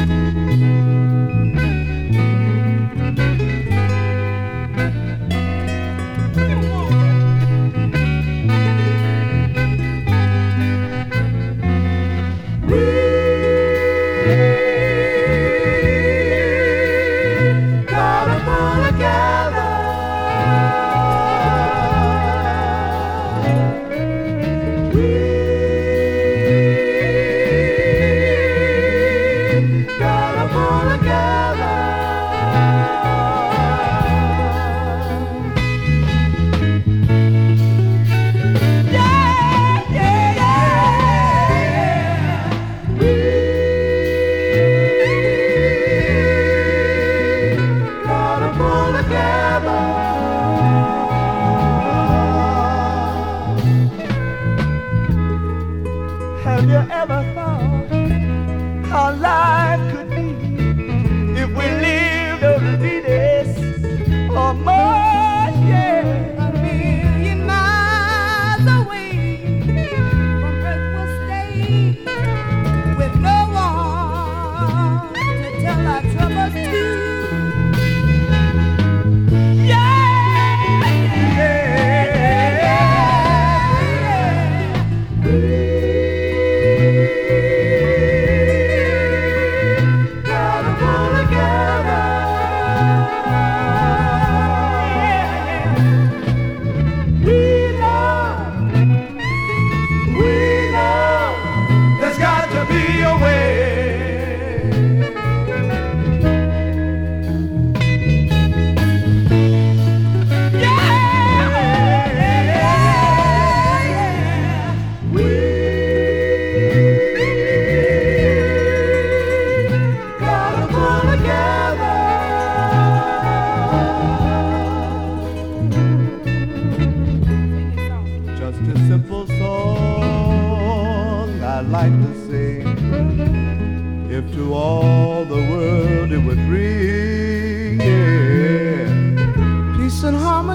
Have you ever thought how life could be if we lived over 3 days or more? Yeah, 1,000,000 miles away from Earth we'll stay, with no one to tell our troubles to. Just a simple song I'd like to sing. If to all the world it would bring, yeah, peace and harmony.